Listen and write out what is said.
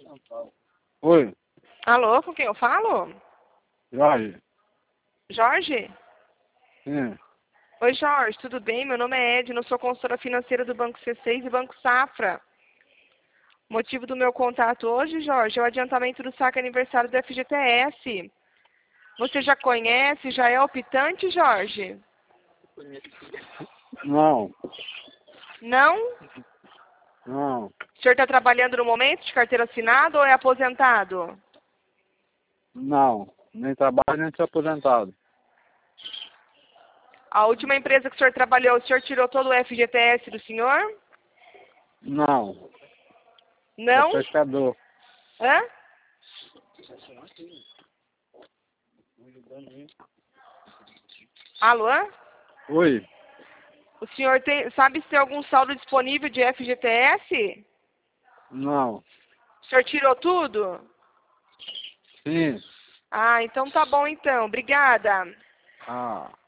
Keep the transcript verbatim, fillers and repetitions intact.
Oi, Alô, com quem eu falo? Jorge. Jorge? Sim. Oi, Jorge, tudo bem? Meu nome é Edna, eu sou consultora financeira do Banco C seis e Banco Safra. O motivo do meu contato hoje, Jorge, é o adiantamento do saque aniversário do F G T S. Você já conhece, já é optante, Jorge? Não, Não? não, O senhor está trabalhando no momento de carteira assinada ou é aposentado? não. Nem trabalho, nem sou aposentado. A última empresa que o senhor trabalhou, o senhor tirou todo o F G T S do senhor? Não, sou Não? pescador. Hã? Alô? Oi, O senhor tem, sabe se tem algum saldo disponível de F G T S? não, O senhor tirou tudo? sim. Ah, então tá bom então. Obrigada. Ah.